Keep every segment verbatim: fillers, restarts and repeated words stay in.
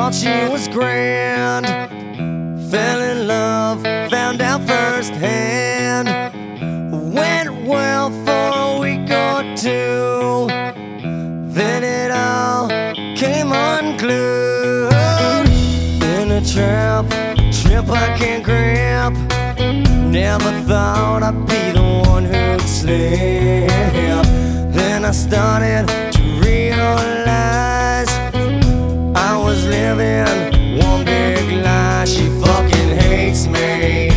thought she was grand. Fell in love, found out firsthand. Went well for a week or two, then it all came unglued. In a trap, trip I can't grab. Never thought I'd be the one who'd slip. Then I started to realize I was living one big lie. She fucking hates me.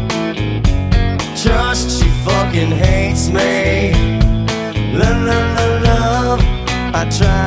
Trust, she fucking hates me. Love, love, love, love, I tried